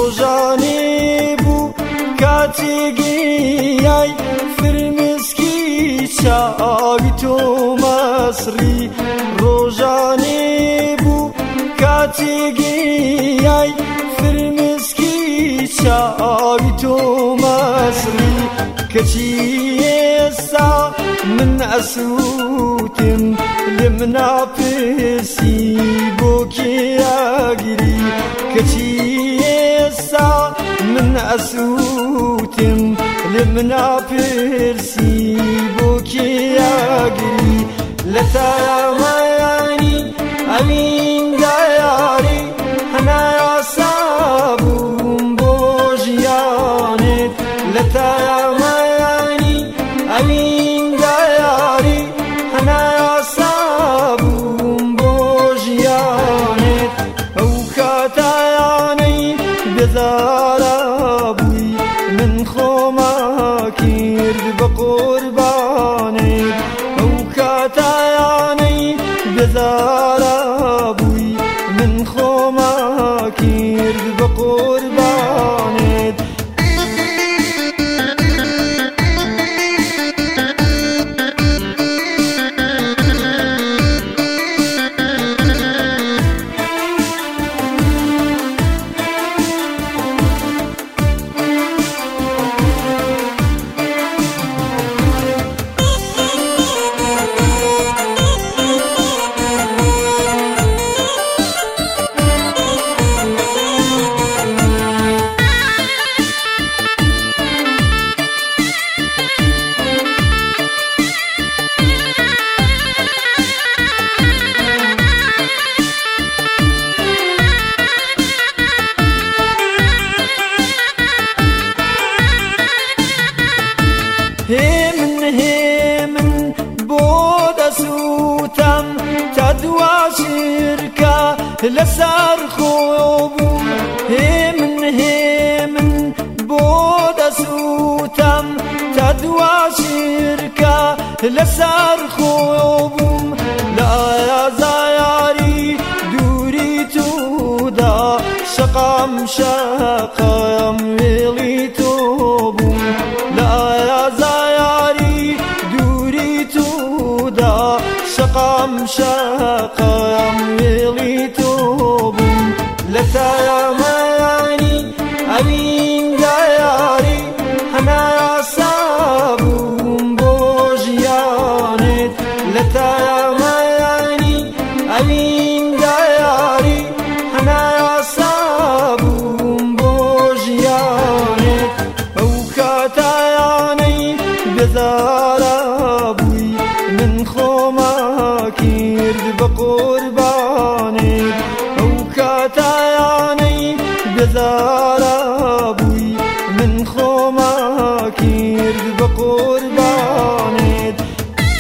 روزانه بو کاتگی ای فرمسکی چاوی تو مصری روزانه بو کاتگی ای فرمسکی چاوی تو مصری کچی سا من اسوتم لمنا پسی بوکی اگری کچی سا من اسوتم لمنا پسی بوکی اگری لتا مایانی امین دایاری هنایا سابون بوجیانت لتا مایانی امین دایاری هنایا سابون بوجیانت او کاتایانی بزارا بوی من خوما کرد بقربانت او کاتایانی بزارا بوی من خوما کرد بقربانت هيمن بود سوتم تدوا شركة لسر خوبو هيمن بود سوتم تدوا شركة لسر خوبو لا يا زياري دوري تودا شقام شقام ويلي توبو لا يا زياري دوري تودا شقام شقام ويلي توبو لتا يا ماني امين داياري هنايا سابون بوجيانت لتا يا ماني امين داياري هنايا سابون بوجيانت او كاتاياني بزارا بوي من خوما كيرد بقربانت او كاتاياني بزارا بوي من خوما كيرد بقربانت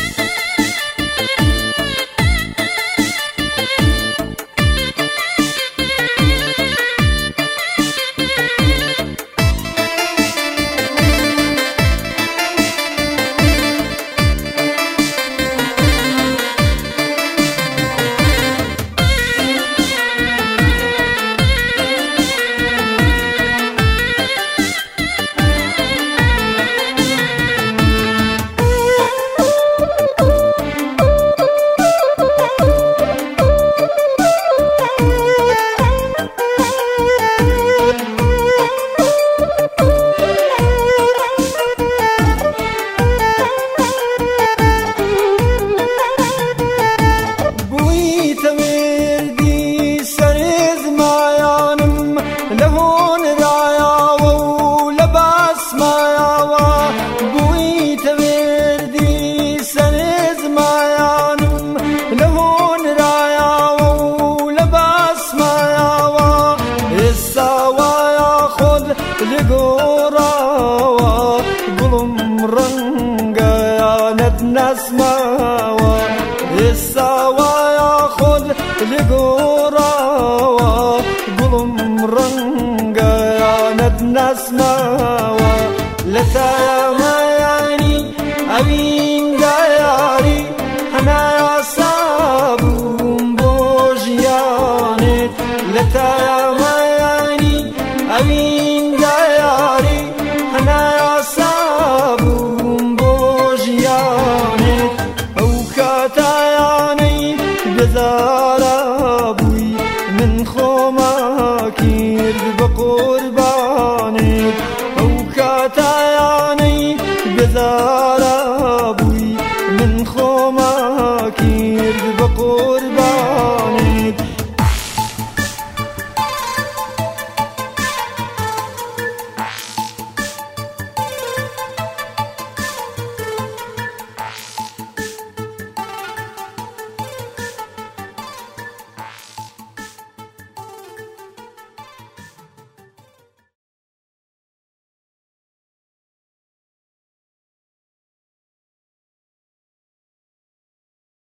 لقوراوا قلم رنقا نسماوا السوا ياخذ لقوراوا قلم رنقا نسماوا لتا يا مياني امين داياري هنايا سابون بوجيانت لتا يا مياني ئەوین